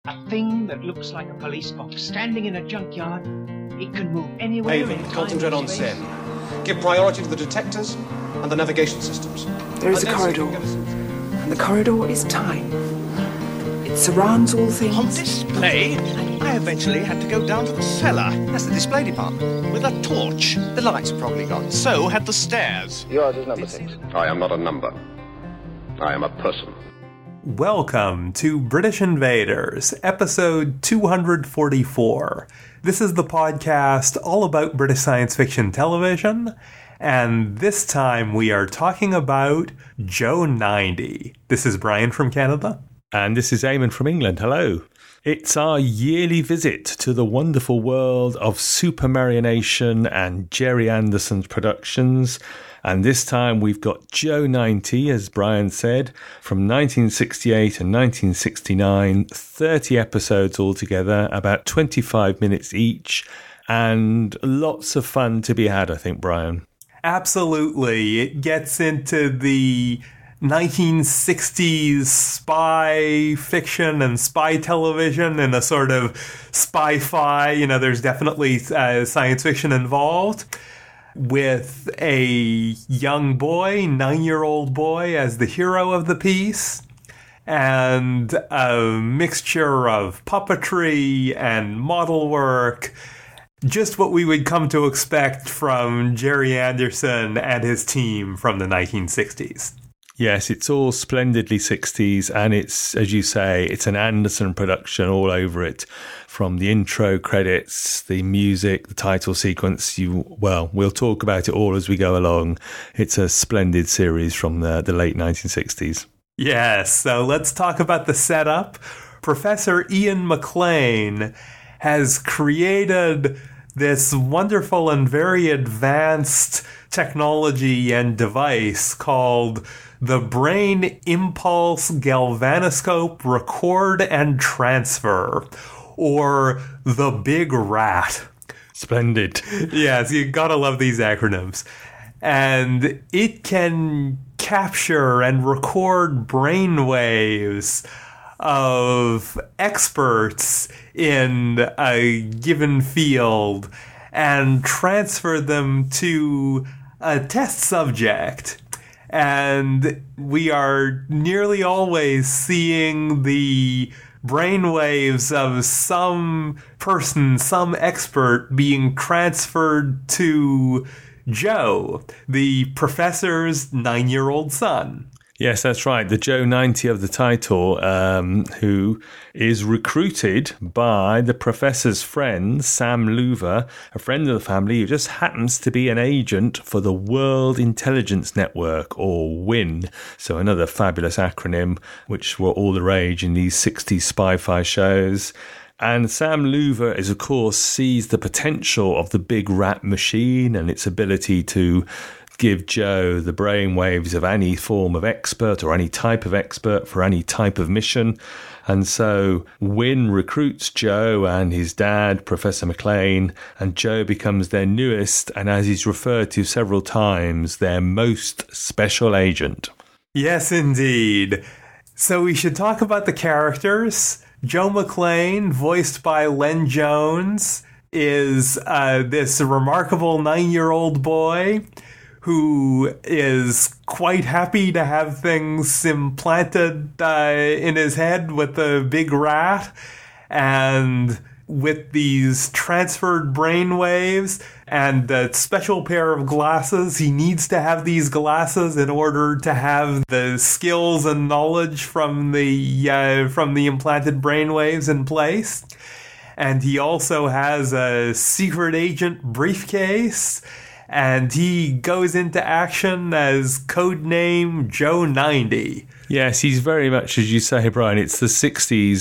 A thing that looks like a police box standing in a junkyard. It can move anywhere. Haven, concentrate on Sen. Give priority to the detectors and the navigation systems. There is a corridor, and the corridor is time. It surrounds all things. On display, I eventually had to go down to the cellar. That's the display department. With a torch. The lights are probably gone. So had the stairs. Yours is number 6. I am not a number. I am a person. Welcome to British Invaders, episode 244. This is the podcast all about British science fiction television, and this time we are talking about Joe 90. This is Brian from Canada. And this is Eamon from England. Hello. It's our yearly visit to the wonderful world of Supermarionation and Gerry Anderson's productions. And this time we've got Joe 90, as Brian said, from 1968 and 1969, 30 episodes altogether, about 25 minutes each, and lots of fun to be had, I think, Brian. Absolutely. It gets into the 1960s spy fiction and spy television and a sort of spy-fi. You know, there's definitely science fiction involved, with a young boy, 9-year-old boy, as the hero of the piece, and a mixture of puppetry and model work. Just what we would come to expect from Gerry Anderson and his team from the 1960s. Yes, it's all splendidly 60s, and it's, as you say, it's an Anderson production all over it. From the intro credits, the music, the title sequence, we'll talk about it all as we go along. It's a splendid series from the late 1960s. Yes, so let's talk about the setup. Professor Ian McLean has created this wonderful and very advanced technology and device called the Brain Impulse Galvanoscope Record and Transfer, or the Big Rat. Splendid. Yes, you gotta love these acronyms. And it can capture and record brainwaves of experts in a given field and transfer them to a test subject. And we are nearly always seeing the brainwaves of some person, some expert, being transferred to Joe, the professor's 9-year-old son. Yes, that's right. The Joe 90 of the title, who is recruited by the professor's friend, Sam Loover, a friend of the family who just happens to be an agent for the World Intelligence Network, or WIN. So another fabulous acronym, which were all the rage in these 60s spy-fi shows. And Sam Loover is, of course, sees the potential of the Big Rat machine and its ability to give Joe the brainwaves of any form of expert or any type of expert for any type of mission. And so Wynne recruits Joe and his dad, Professor McLean, and Joe becomes their newest, and as he's referred to several times, their most special agent. Yes, indeed. So we should talk about the characters. Joe McLean, voiced by Len Jones, is this remarkable 9-year-old boy who is quite happy to have things implanted in his head with the Big Rat, and with these transferred brainwaves and a special pair of glasses. He needs to have these glasses in order to have the skills and knowledge from the implanted brainwaves in place. And he also has a secret agent briefcase, and he goes into action as codename Joe 90. Yes, he's very much, as you say, Brian, it's the 60s,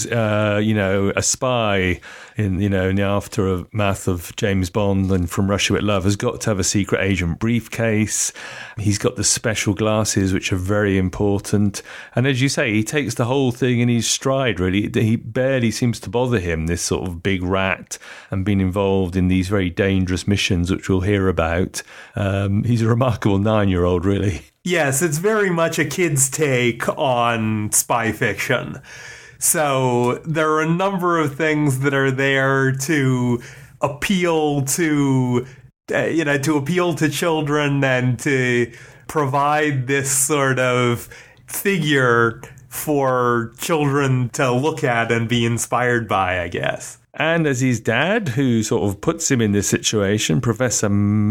a spy in the aftermath of James Bond and From Russia With Love has got to have a secret agent briefcase. He's got the special glasses, which are very important. And as you say, he takes the whole thing in his stride, really. He barely seems to bother him, this sort of big rat, and being involved in these very dangerous missions, which we'll hear about. He's a remarkable 9-year-old, really. Yes, it's very much a kid's take on spy fiction. So there are a number of things that are there to appeal to, to appeal to children and to provide this sort of figure for children to look at and be inspired by, I guess. And as his dad, who sort of puts him in this situation, Professor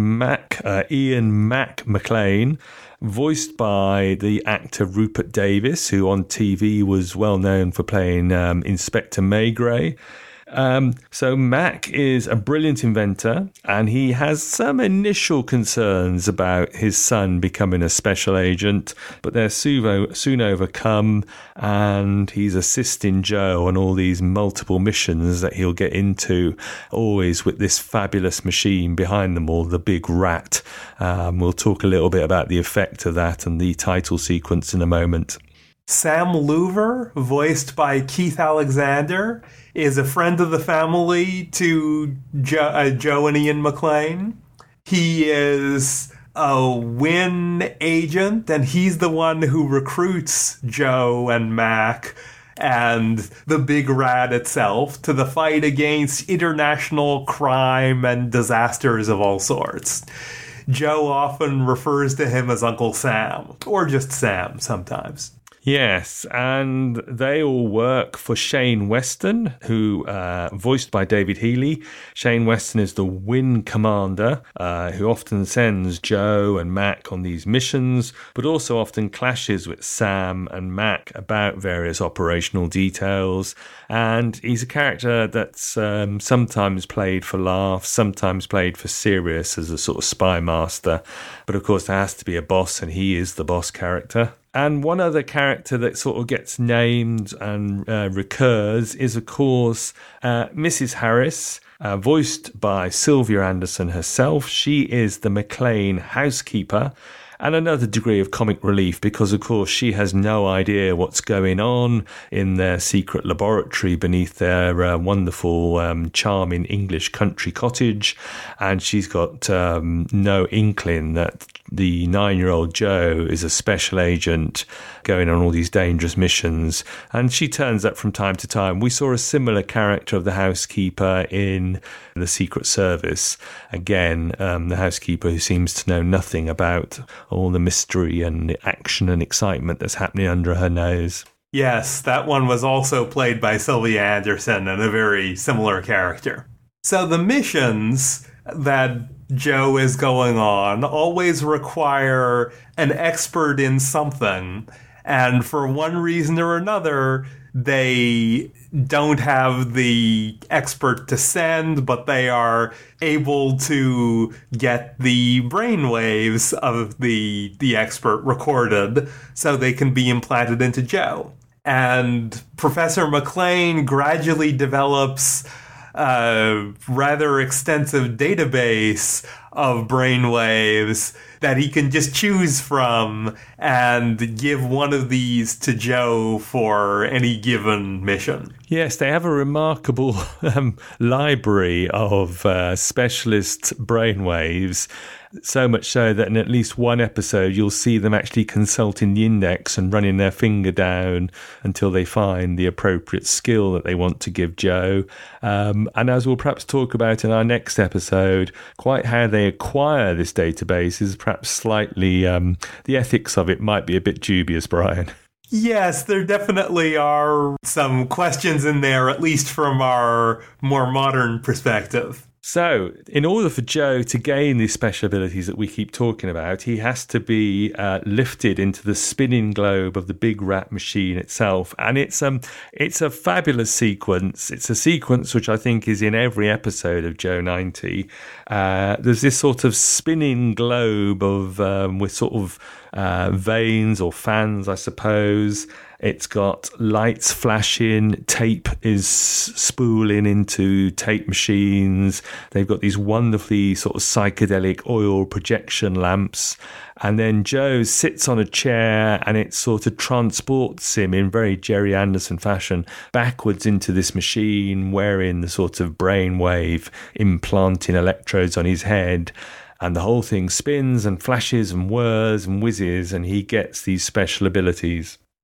Ian Mac McLean, voiced by the actor Rupert Davis, who on TV was well known for playing Inspector Maygrey. So Mac is a brilliant inventor, and he has some initial concerns about his son becoming a special agent, but they're soon overcome, and he's assisting Joe on all these multiple missions that he'll get into, always with this fabulous machine behind them all, the Big Rat. We'll talk a little bit about the effect of that and the title sequence in a moment. Sam Loover, voiced by Keith Alexander, is a friend of the family to Joe and Ian McLean. He is a Wynn agent, and he's the one who recruits Joe and Mac and the Big Rat itself to the fight against international crime and disasters of all sorts. Joe often refers to him as Uncle Sam, or just Sam sometimes. Yes, and they all work for Shane Weston, who, voiced by David Healy. Shane Weston is the Wynn commander, who often sends Joe and Mac on these missions, but also often clashes with Sam and Mac about various operational details. And he's a character that's sometimes played for laughs, sometimes played for serious as a sort of spy master. But of course, there has to be a boss, and he is the boss character. And one other character that sort of gets named and recurs is, of course, Mrs. Harris, voiced by Sylvia Anderson herself. She is the McLean housekeeper, and another degree of comic relief because, of course, she has no idea what's going on in their secret laboratory beneath their wonderful, charming English country cottage, and she's got no inkling that the 9-year-old Joe is a special agent going on all these dangerous missions, and she turns up from time to time. We saw a similar character of the housekeeper in the Secret Service. Again, the housekeeper who seems to know nothing about all the mystery and the action and excitement that's happening under her nose. Yes, that one was also played by Sylvia Anderson and a very similar character. So the missions that Joe is going on always require an expert in something, and for one reason or another, they don't have the expert to send, but they are able to get the brainwaves of the expert recorded so they can be implanted into Joe. And Professor McLean gradually develops a rather extensive database of brainwaves that he can just choose from and give one of these to Joe for any given mission. Yes, they have a remarkable library of specialist brainwaves, so much so that in at least one episode you'll see them actually consulting the index and running their finger down until they find the appropriate skill that they want to give Joe. And as we'll perhaps talk about in our next episode, quite how they acquire this database is perhaps slightly, the ethics of it might be a bit dubious, Brian. Yes, there definitely are some questions in there, at least from our more modern perspective. So, in order for Joe to gain these special abilities that we keep talking about, he has to be lifted into the spinning globe of the Big Rat machine itself. And it's a fabulous sequence. It's a sequence which I think is in every episode of Joe 90. There's this sort of spinning globe of with sort of vanes or fans, I suppose. It's got lights flashing, tape is spooling into tape machines. They've got these wonderfully sort of psychedelic oil projection lamps. And then Joe sits on a chair and it sort of transports him in very Jerry Anderson fashion backwards into this machine, wearing the sort of brainwave implanting electrodes on his head. And the whole thing spins and flashes and whirs and whizzes, and he gets these special abilities.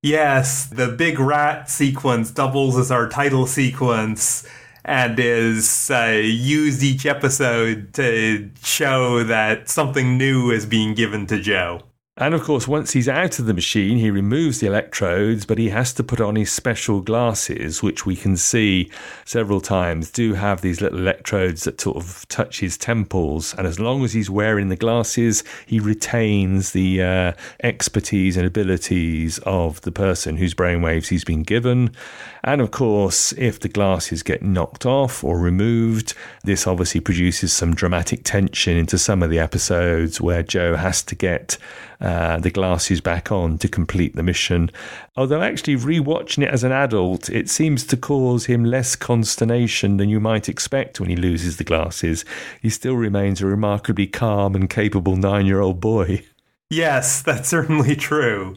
Yes, the big rat sequence doubles as our title sequence and is used each episode to show that something new is being given to Joe. And of course, once he's out of the machine, he removes the electrodes, but he has to put on his special glasses, which we can see several times do have these little electrodes that sort of touch his temples. And as long as he's wearing the glasses, he retains the expertise and abilities of the person whose brainwaves he's been given. And of course, if the glasses get knocked off or removed, this obviously produces some dramatic tension into some of the episodes where Joe has to get the glasses back on to complete the mission. Although actually rewatching it as an adult, it seems to cause him less consternation than you might expect when he loses the glasses. He still remains a remarkably calm and capable 9-year-old boy. Yes, that's certainly true.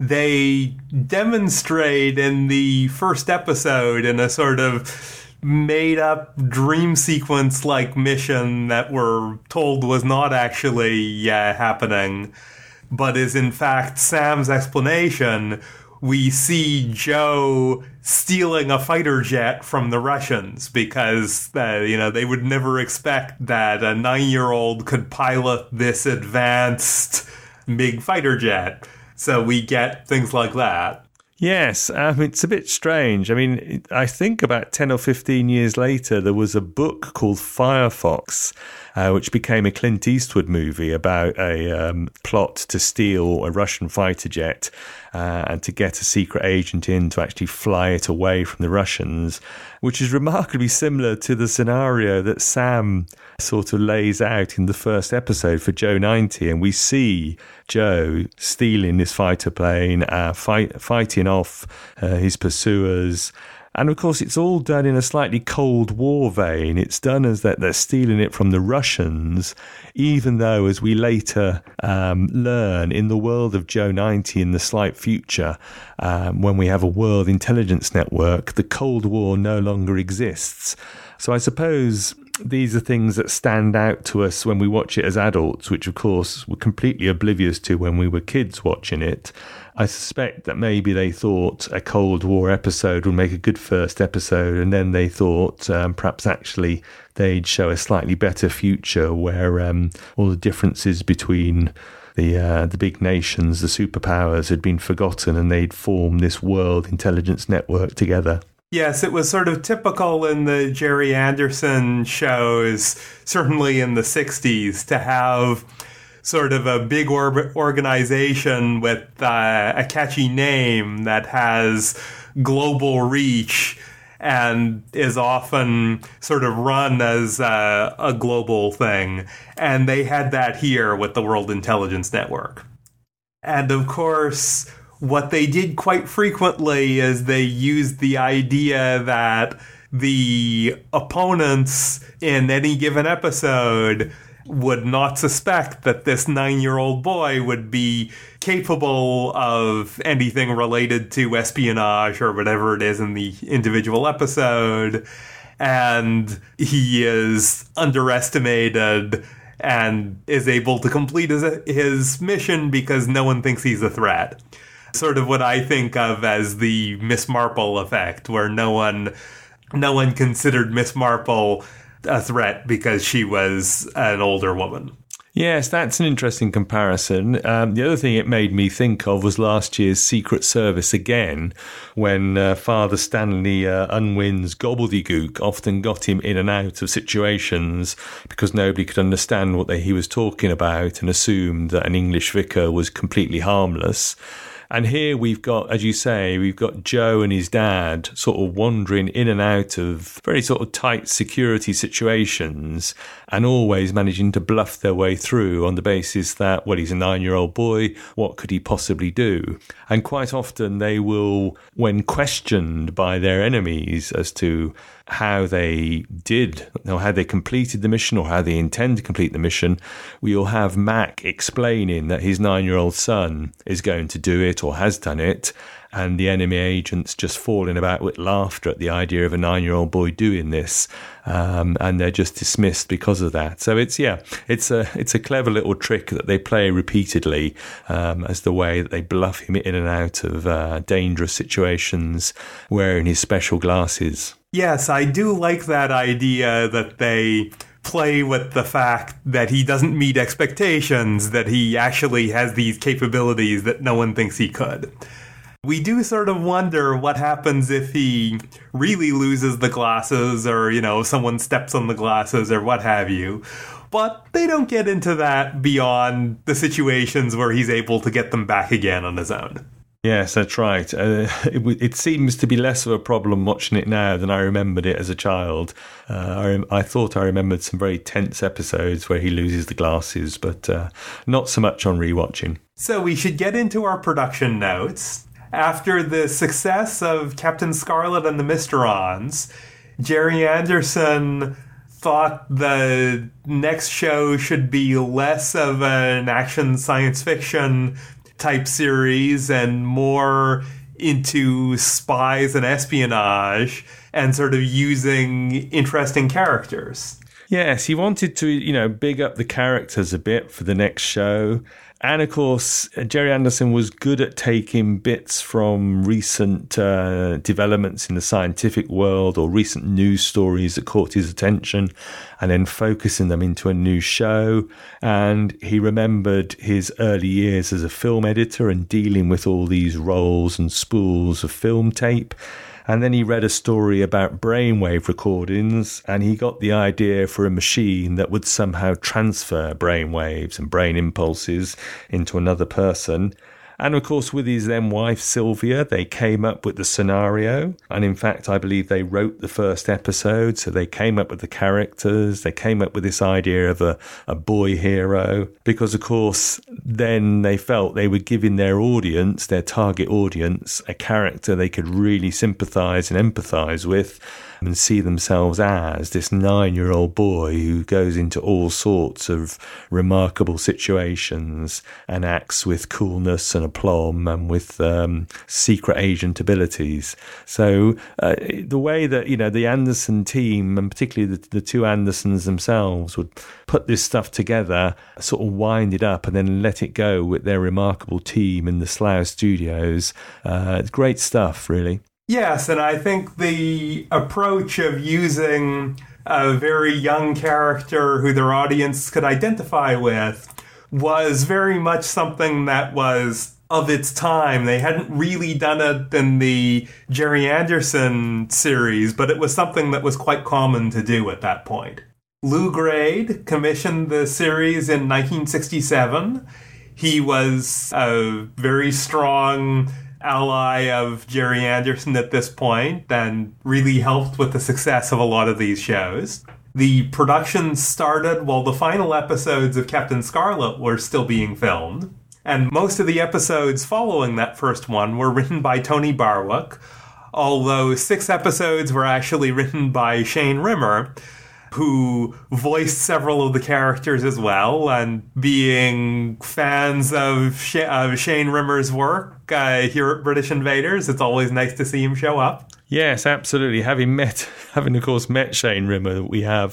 They demonstrate in the first episode in a sort of made-up dream sequence-like mission that we're told was not actually happening, but is in fact Sam's explanation. We see Joe stealing a fighter jet from the Russians because, they would never expect that a 9-year-old could pilot this advanced MiG fighter jet. So we get things like that. Yes, it's a bit strange. I mean, I think about 10 or 15 years later, there was a book called Firefox, which became a Clint Eastwood movie about a plot to steal a Russian fighter jet and to get a secret agent in to actually fly it away from the Russians, which is remarkably similar to the scenario that Sam sort of lays out in the first episode for Joe 90. And we see Joe stealing this fighter plane, fighting off his pursuers. And of course, it's all done in a slightly Cold War vein. It's done as that they're stealing it from the Russians, even though, as we later learn, in the world of Joe 90 in the slight future, when we have a world intelligence network, the Cold War no longer exists. So I suppose these are things that stand out to us when we watch it as adults, which of course we're completely oblivious to when we were kids watching it. I suspect that maybe they thought a Cold War episode would make a good first episode, and then they thought perhaps actually they'd show a slightly better future where all the differences between the big nations, the superpowers, had been forgotten and they'd form this world intelligence network together. Yes, it was sort of typical in the Jerry Anderson shows, certainly in the 60s, to have sort of a big organization with a catchy name that has global reach and is often sort of run as a global thing. And they had that here with the World Intelligence Network. And of course, what they did quite frequently is they used the idea that the opponents in any given episode would not suspect that this 9-year-old boy would be capable of anything related to espionage or whatever it is in the individual episode. And he is underestimated and is able to complete his mission because no one thinks he's a threat. Sort of what I think of as the Miss Marple effect, where no one considered Miss Marple a threat because she was an older woman. Yes, that's an interesting comparison. The other thing it made me think of was last year's Secret Service again, when Father Stanley Unwin's gobbledygook often got him in and out of situations because nobody could understand what he was talking about and assumed that an English vicar was completely harmless. And here we've got, as you say, we've got Joe and his dad sort of wandering in and out of very sort of tight security situations and always managing to bluff their way through on the basis that, well, he's a 9-year-old boy, what could he possibly do? And quite often they will, when questioned by their enemies as to how they did, or how they completed the mission, or how they intend to complete the mission, we'll have Mac explaining that his 9-year-old son is going to do it, it or has done it, and the enemy agents just falling about with laughter at the idea of a 9-year-old boy doing this, and they're just dismissed because of that. So it's a clever little trick that they play repeatedly, as the way that they bluff him in and out of dangerous situations wearing his special glasses. Yes, I do like that idea that they play with the fact that he doesn't meet expectations, that he actually has these capabilities that no one thinks he could. We do sort of wonder what happens if he really loses the glasses, or, someone steps on the glasses or what have you. But they don't get into that beyond the situations where he's able to get them back again on his own. Yes, that's right. It seems to be less of a problem watching it now than I remembered it as a child. I thought I remembered some very tense episodes where he loses the glasses, but not so much on rewatching. So we should get into our production notes. After the success of Captain Scarlet and the Mysterons, Jerry Anderson thought the next show should be less of an action science fiction type series and more into spies and espionage and sort of using interesting characters. Yes, he wanted to, big up the characters a bit for the next show. And of course, Jerry Anderson was good at taking bits from recent developments in the scientific world or recent news stories that caught his attention and then focusing them into a new show. And he remembered his early years as a film editor and dealing with all these rolls and spools of film tape. And then he read a story about brainwave recordings, and he got the idea for a machine that would somehow transfer brainwaves and brain impulses into another person. And of course, with his then wife, Sylvia, they came up with the scenario. And in fact, I believe they wrote the first episode. So they came up with the characters. They came up with this idea of a boy hero. Because, of course, then they felt they were giving their audience, their target audience, a character they could really sympathise and empathise with and see themselves as this 9-year-old boy who goes into all sorts of remarkable situations and acts with coolness and aplomb and with secret agent abilities. So the way that, the Anderson team, and particularly the two Andersons themselves, would put this stuff together, sort of wind it up and then let it go with their remarkable team in the Slough Studios. It's great stuff, really. Yes, and I think the approach of using a very young character who their audience could identify with was very much something that was of its time. They hadn't really done it in the Jerry Anderson series, but it was something that was quite common to do at that point. Lou Grade commissioned the series in 1967. He was a very strong ally of Jerry Anderson at this point and really helped with the success of a lot of these shows. The production started while the final episodes of Captain Scarlet were still being filmed, and most of the episodes following that first one were written by Tony Barwick, although 6 episodes were actually written by Shane Rimmer, who voiced several of the characters as well, and being fans of Shane Rimmer's work here at British Invaders, it's always nice to see him show up. Yes, absolutely. Having of course met Shane Rimmer,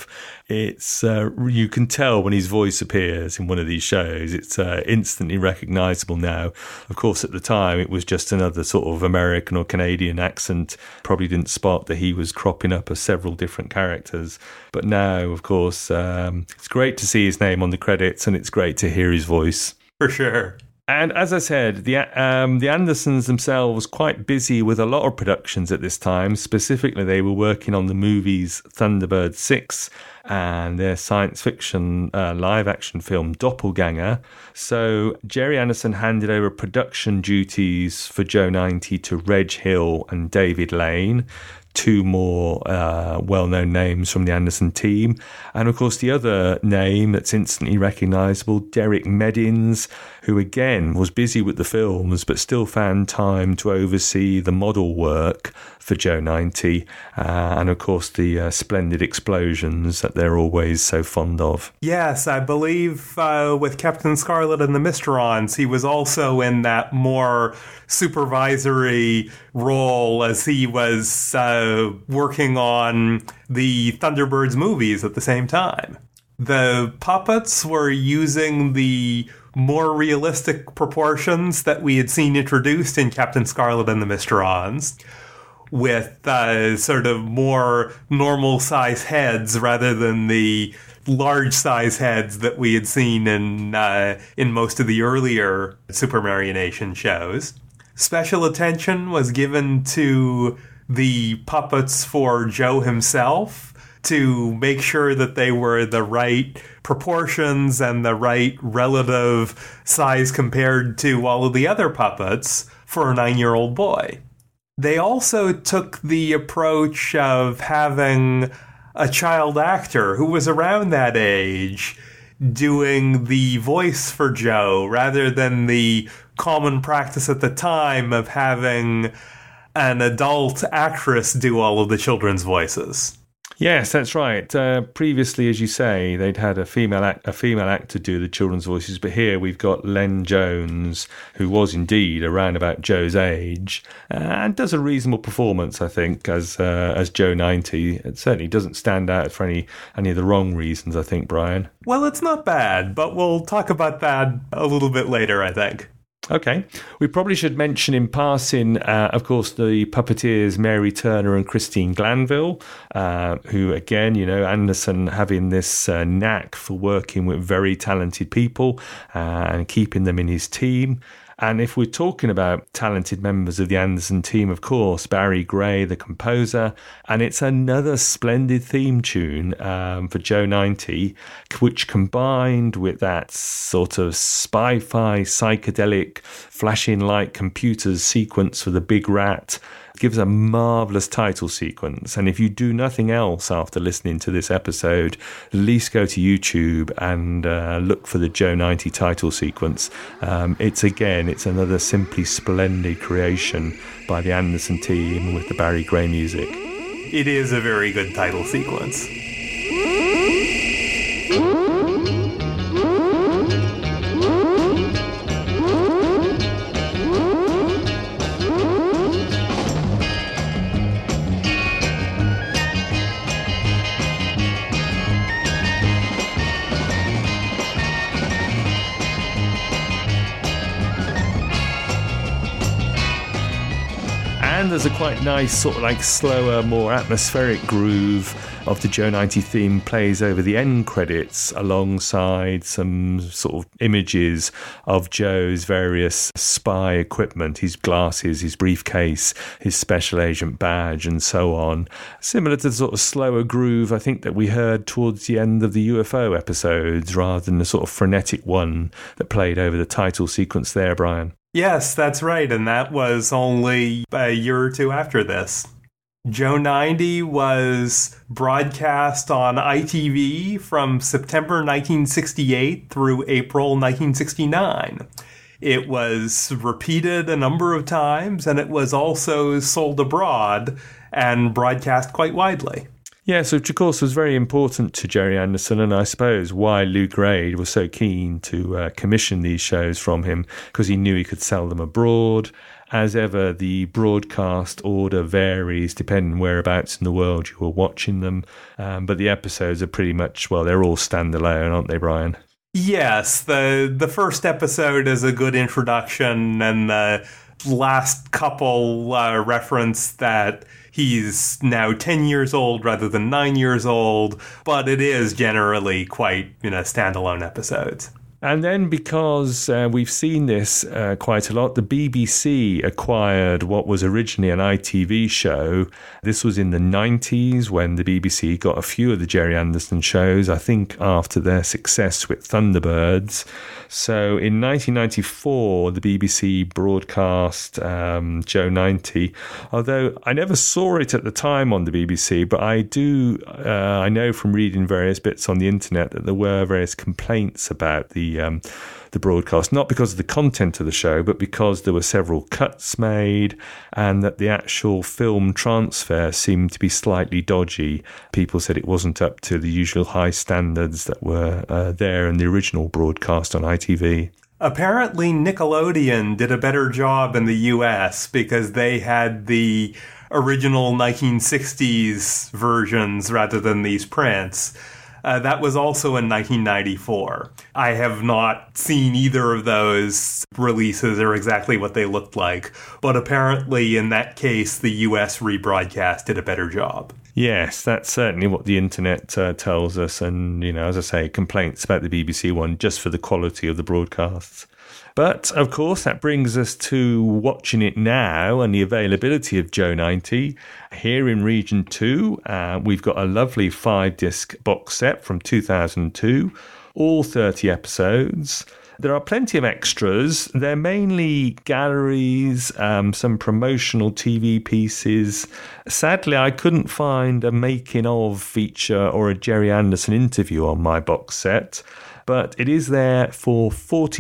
it's you can tell when his voice appears in one of these shows. It's instantly recognisable now. Of course, at the time, it was just another sort of American or Canadian accent. Probably didn't spot that he was cropping up as several different characters. But now, of course, it's great to see his name on the credits, and it's great to hear his voice. For sure. And as I said, the Andersons themselves quite busy with a lot of productions at this time. Specifically, they were working on the movies Thunderbird 6 and their science fiction live-action film Doppelganger. So Jerry Anderson handed over production duties for Joe 90 to Reg Hill and David Lane. two more well-known names from the Anderson team. And, of course, the other name that's instantly recognisable, Derek Meddins, who, again, was busy with the films but still found time to oversee the model work for Joe 90 and, of course, the splendid explosions that they're always so fond of. Yes, I believe with Captain Scarlet and the Mysterons, he was also in that more supervisory role as he was working on the Thunderbirds movies at the same time. The puppets were using the more realistic proportions that we had seen introduced in Captain Scarlet and the Mysterons, with sort of more normal size heads rather than the large size heads that we had seen in most of the earlier Supermarionation shows. Special attention was given to the puppets for Joe himself to make sure that they were the right proportions and the right relative size compared to all of the other puppets for a 9-year-old boy. They also took the approach of having a child actor who was around that age doing the voice for Joe rather than the common practice at the time of having an adult actress do all of the children's voices. Yes, that's right. Previously, as you say, they'd had a female actor do the children's voices, but here we've got Len Jones, who was indeed around about Joe's age, and does a reasonable performance, I think, as Joe 90. It certainly doesn't stand out for any of the wrong reasons, I think, Brian. Well, it's not bad, but we'll talk about that a little bit later, I think. Okay. We probably should mention in passing, of course, the puppeteers Mary Turner and Christine Glanville, who, again, Anderson having this knack for working with very talented people and keeping them in his team. And if we're talking about talented members of the Anderson team, of course, Barry Gray, the composer, and it's another splendid theme tune for Joe 90, which combined with that sort of spy-fi, psychedelic, flashing light computers sequence for the big rat, gives a marvellous title sequence. And if you do nothing else after listening to this episode, at least go to YouTube and look for the Joe 90 title sequence. It's another simply splendid creation by the Anderson team with the Barry Gray music. It is a very good title sequence. And there's a quite nice sort of like slower, more atmospheric groove of the Joe 90 theme plays over the end credits alongside some sort of images of Joe's various spy equipment, his glasses, his briefcase, his special agent badge and so on. Similar to the sort of slower groove I think that we heard towards the end of the UFO episodes rather than the sort of frenetic one that played over the title sequence there, Brian. Yes, that's right, and that was only a year or two after this. Joe 90 was broadcast on ITV from September 1968 through April 1969. It was repeated a number of times, and it was also sold abroad and broadcast quite widely. Yes, which of course was very important to Gerry Anderson, and I suppose why Lew Grade was so keen to commission these shows from him, because he knew he could sell them abroad. As ever, the broadcast order varies depending whereabouts in the world you were watching them, but the episodes are pretty much, well, they're all standalone, aren't they, Brian? Yes, the first episode is a good introduction, and the last couple reference that he's now 10 years old rather than 9 years old, but it is generally quite, standalone episodes. And then because we've seen this quite a lot, the BBC acquired what was originally an ITV show. This was in the 90s when the BBC got a few of the Gerry Anderson shows, I think after their success with Thunderbirds. So in 1994, the BBC broadcast Joe 90, although I never saw it at the time on the BBC, but I know from reading various bits on the internet that there were various complaints about the broadcast, not because of the content of the show, but because there were several cuts made and that the actual film transfer seemed to be slightly dodgy. People said it wasn't up to the usual high standards that were there in the original broadcast on ITV. Apparently, Nickelodeon did a better job in the US because they had the original 1960s versions rather than these prints. That was also in 1994. I have not seen either of those releases or exactly what they looked like, but apparently in that case, the US rebroadcast did a better job. Yes, that's certainly what the internet tells us. And, as I say, complaints about the BBC one just for the quality of the broadcasts. But, of course, that brings us to watching it now and the availability of Joe 90. Here in Region 2, we've got a lovely 5-disc box set from 2002, all 30 episodes. There are plenty of extras. They're mainly galleries, some promotional TV pieces. Sadly, I couldn't find a making-of feature or a Gerry Anderson interview on my box set. But it is there for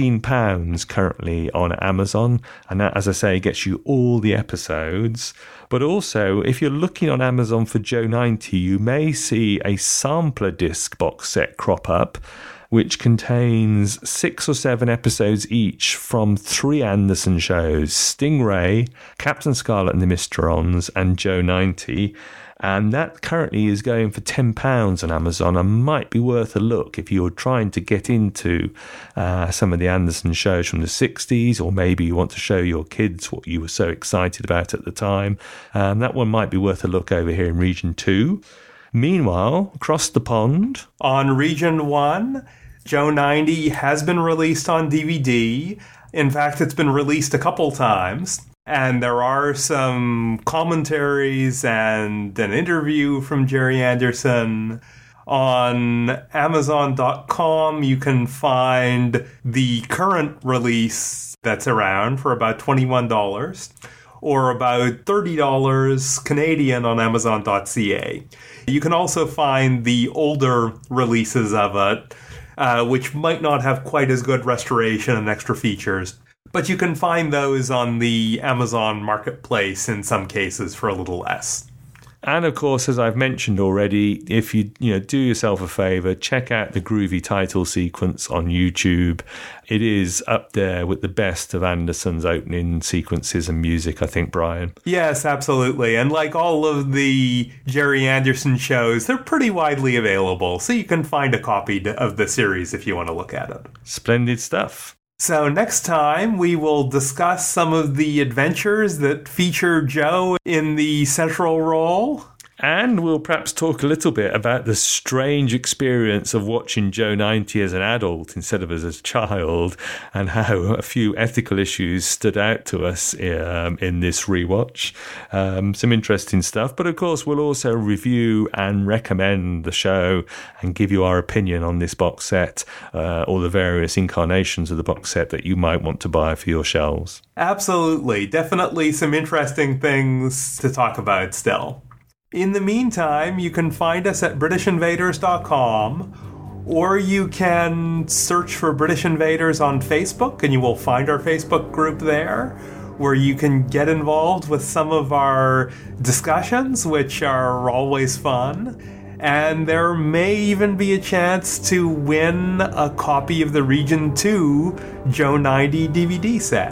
£14 currently on Amazon. And that, as I say, gets you all the episodes. But also, if you're looking on Amazon for Joe 90, you may see a sampler disc box set crop up, which contains 6 or 7 episodes each from 3 Anderson shows: Stingray, Captain Scarlet and the Mysterons, and Joe 90. And that currently is going for £10 on Amazon and might be worth a look if you're trying to get into some of the Anderson shows from the 60s, or maybe you want to show your kids what you were so excited about at the time. That one might be worth a look over here in Region 2. Meanwhile, across the pond, on Region 1, Joe 90 has been released on DVD. In fact, it's been released a couple times. And there are some commentaries and an interview from Gerry Anderson. On Amazon.com, you can find the current release that's around for about $21, or about $30 Canadian on Amazon.ca. You can also find the older releases of it, which might not have quite as good restoration and extra features. But you can find those on the Amazon Marketplace in some cases for a little less. And of course, as I've mentioned already, if you do yourself a favour, check out the groovy title sequence on YouTube. It is up there with the best of Anderson's opening sequences and music, I think, Brian. Yes, absolutely. And like all of the Gerry Anderson shows, they're pretty widely available, so you can find a copy of the series if you want to look at it. Splendid stuff. So next time we will discuss some of the adventures that feature Joe in the central role. And we'll perhaps talk a little bit about the strange experience of watching Joe 90 as an adult instead of as a child, and how a few ethical issues stood out to us in this rewatch. Some interesting stuff. But of course, we'll also review and recommend the show and give you our opinion on this box set, or the various incarnations of the box set that you might want to buy for your shelves. Absolutely. Definitely some interesting things to talk about still. In the meantime, you can find us at BritishInvaders.com, or you can search for British Invaders on Facebook, and you will find our Facebook group there, where you can get involved with some of our discussions, which are always fun. And there may even be a chance to win a copy of the Region 2 Joe 90 DVD set.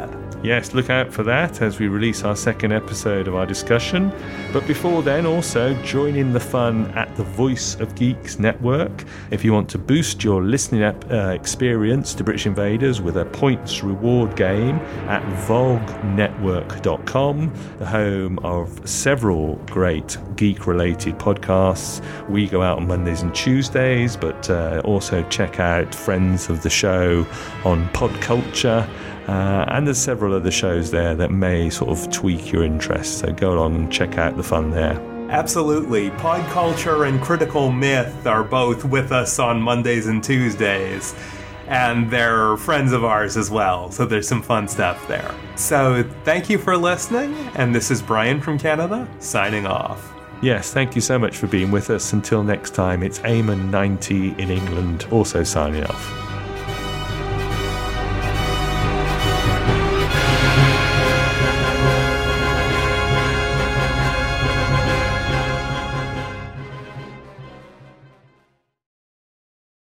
Yes, look out for that as we release our second episode of our discussion. But before then, also join in the fun at the Voice of Geeks Network. If you want to boost your listening experience to British Invaders with a points reward game at vognetwork.com, the home of several great geek-related podcasts. We go out on Mondays and Tuesdays, but also check out friends of the show on Podculture. And there's several other shows there that may sort of tweak your interest. So go along and check out the fun there. Absolutely. Podculture and Critical Myth are both with us on Mondays and Tuesdays. And they're friends of ours as well. So there's some fun stuff there. So thank you for listening. And this is Brian from Canada, signing off. Yes, thank you so much for being with us. Until next time, it's Eamon90 in England, also signing off.